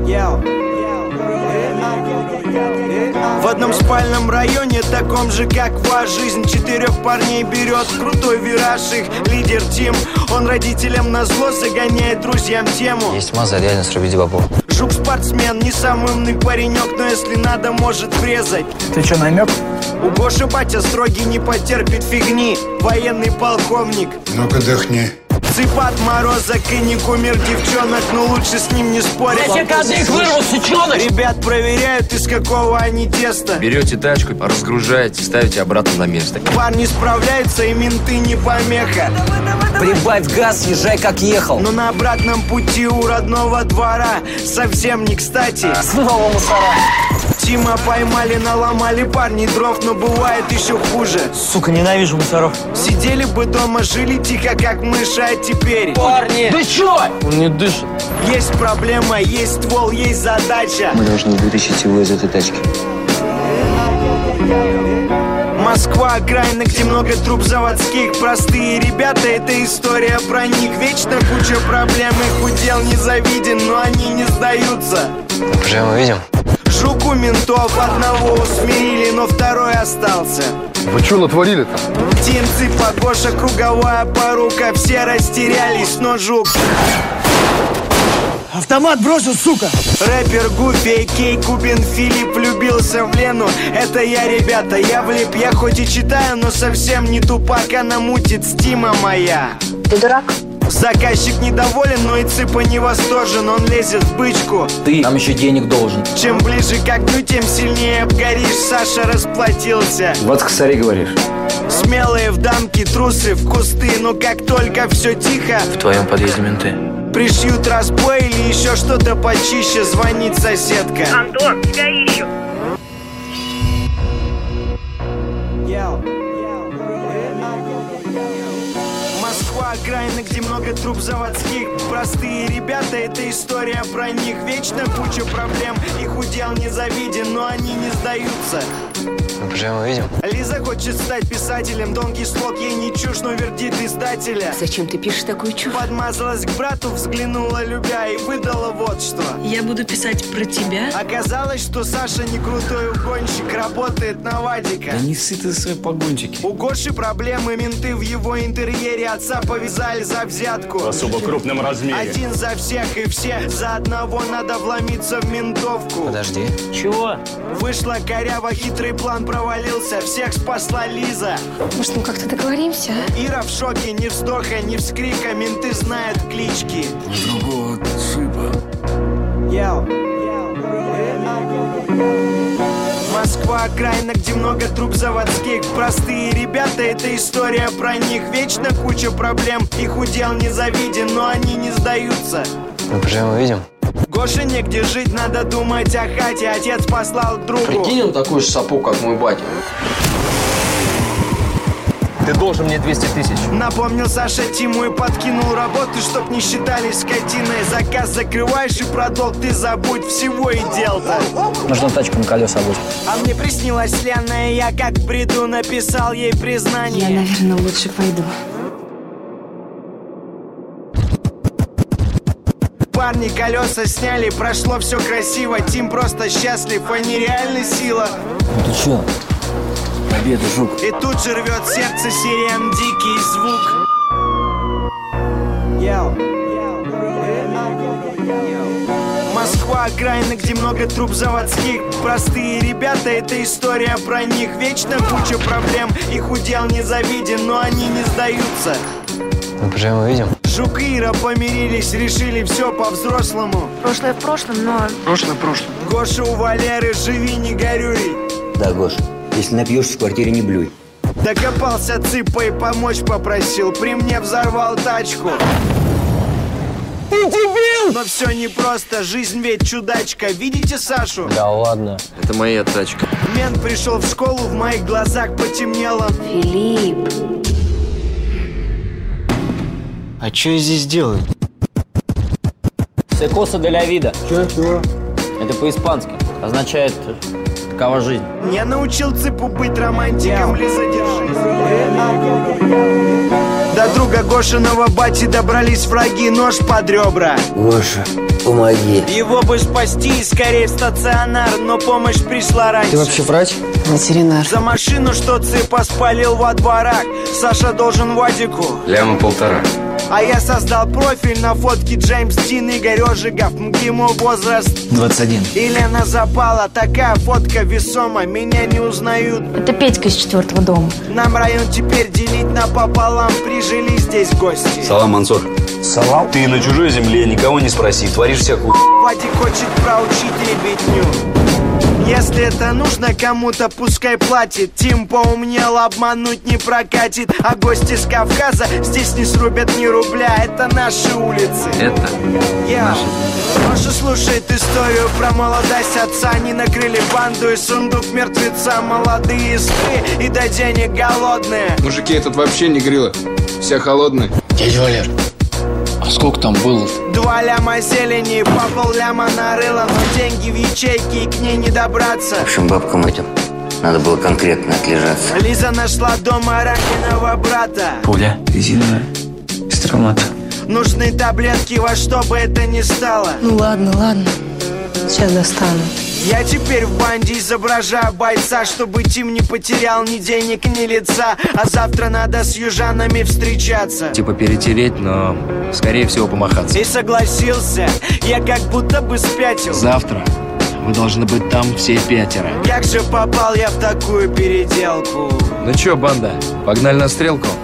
В одном спальном районе, таком же, как ваша жизнь, 4 парней берет крутой вираж. Их лидер Тим, он родителям назло загоняет друзьям тему. Есть маза, реально срубить бабу. Жук-спортсмен, не самый умный паренек, но если надо, может врезать. Ты что, намек? У Гоши батя строгий, не потерпит фигни. Военный полковник. Ну-ка дыхни. Цыпа от мороза, коньяк, умер девчонок, но лучше с ним не спорить. Я тебе кадык вырвал, сучонок! Ребят проверяют, из какого они теста. Берете тачку, разгружаете, ставите обратно на место. Парни справляются, и менты не помеха. Прибавь газ, езжай как ехал. Но на обратном пути у родного двора совсем не кстати. Снова мусора. Тима поймали, наломали парни дров, но бывает еще хуже. Сука, ненавижу мусоров. Сидели бы дома, жили тихо, как мыши, а теперь... Парни! Ты чё? Он не дышит. Есть проблема, есть ствол, есть задача. Мы должны вытащить его из этой тачки. Москва, окраина, где много труб заводских. Простые ребята, это история про них. Вечно куча проблем, их удел не завиден, но они не сдаются. Мы прямо видим? Жуку ментов одного усмирили, но второй остался. Вы что натворили-то? Тим, Цыпа, Гоша, круговая порука. Все растерялись, но Жук... Автомат бросил, сука! Рэпер Гуфи, Кей, Кубин, Филипп влюбился в Лену. Это я, ребята, я влип. Я хоть и читаю, но совсем не тупак. Она мутит, стима моя. Ты дурак? Заказчик недоволен, но и Цыпа не восторжен. Он лезет в бычку. Ты нам еще денег должен. Чем ближе к огню, тем сильнее обгоришь. Саша расплатился. Вот косари говоришь. Смелые в дамки, трусы в кусты. Но как только все тихо, В твоем подъезде менты. пришьют разбой или еще что-то почище, звонит соседка. Антон, тебя ищут. Москва, окраина, где много труб заводских. Простые ребята, это история про них. Вечно куча проблем, их удел не завиден, но они не сдаются. Мы прямо видим? Лиза хочет стать писателем, Дон Кислот ей не чушь, но вердикт издателя. Зачем ты пишешь такую чушь? Подмазалась к брату, взглянула любя и выдала вот что. Я буду писать про тебя. Оказалось, что Саша не крутой угонщик, работает на Вадика. Да не ссы ты свои погончики. У Гоши проблемы, менты в его интерьере отца повязали за взятку. В особо крупном размере. Один за всех и все за одного, надо вломиться в ментовку. Подожди. Чего? Вышла коряво, хитрый план провалился, всех спасла Лиза. Может, мы как-то договоримся, а? Ира в шоке, ни вздоха, ни вскрика, менты знают клички. Другого Цыпа. Москва, окраина, где много труб заводских. Простые ребята, это история про них. Вечно куча проблем, их удел не завиден, но они не сдаются. Мы прямо видим? Гоше негде жить, надо думать о хате. Отец послал к другу. Прикинь, он такой же сапог, как мой батя. Ты должен мне 200 тысяч. Напомнил Саша Тиму и подкинул работу, чтоб не считали скотиной. Заказ закрываешь и про долг ты забудь. Всего и дел-то. Нужно тачку на колеса обуть. А мне приснилась Лена, и я как в бреду написал ей признание. Я, наверное, лучше пойду. Парни колеса сняли, прошло все красиво. Тим просто счастлив, а нереальная сила. Ты чё? Победа, Жук. И тут же рвет сердце сирен дикий звук. Москва, окраина, где много труб заводских. Простые ребята, это история про них. Вечно куча проблем, их удел не завиден, но они не сдаются. Мы прямо видим? Жук и Ира помирились, решили все по-взрослому. Прошлое в прошлом, но... Прошлое. Гоша у Валеры, живи, не горюй. Да, Гош, если напьешься, в квартире не блюй. Докопался Цыпа и помочь попросил. При мне взорвал тачку. Ты дебил! Но все непросто, жизнь ведь чудачка. Видите Сашу? Да ладно. Это моя тачка. Мент пришел в школу, в моих глазах потемнело. Филипп. А что я здесь делаю? Секоса де ля вида. Чё? Это по-испански. Означает такова жизнь. Я научил Цыпу быть романтиком, Лиза, держись. До друга Гошиного бати добрались враги, нож под ребра. Гоша, помоги. Его бы спасти, скорее в стационар, но помощь пришла раньше. Ты вообще врач? Ветеринар. За машину, что цыпа спалил во дворах, Саша должен Вадику Ляма 1,5. А я создал профиль на фотке Джеймс Дин, Игорь Ожегов, ему возраст 21. И Лена запала, такая фотка весома, меня не узнают. Это Петька из 4-го дома. Нам район теперь делить напополам, прижились здесь гости. Салам, Мансур. Салам. Ты на чужой земле никого не спроси, творишь всякую. Вадик хочет проучить ребятню. Если это нужно кому-то, пускай платит. Тим поумнел, обмануть не прокатит. А гости с Кавказа здесь не срубят ни рубля. Это наши улицы. Это наши. Маша слушает историю про молодость отца. Они накрыли банду и сундук мертвеца. Молодые спы и до денег голодные. Мужики, тут вообще не грилы. Все холодные. Дядя Валер, а сколько там было? 2 ляма зелени, по полляма нарыло. Но деньги в ячейке, и к ней не добраться. В общем, бабкам этим надо было конкретно отлежаться. Лиза нашла дома раненого брата. Пуля резиновая, без травмата. Нужны таблетки во что бы это ни стало. Ну ладно. Сейчас достану. Я теперь в банде изображаю бойца, чтобы Тим не потерял ни денег, ни лица. А завтра надо с южанами встречаться. типа перетереть, но скорее всего помахаться. И согласился, я как будто бы спятил. Завтра вы должны быть там все 5. Как же попал я в такую переделку? Ну чё, банда, погнали на стрелку?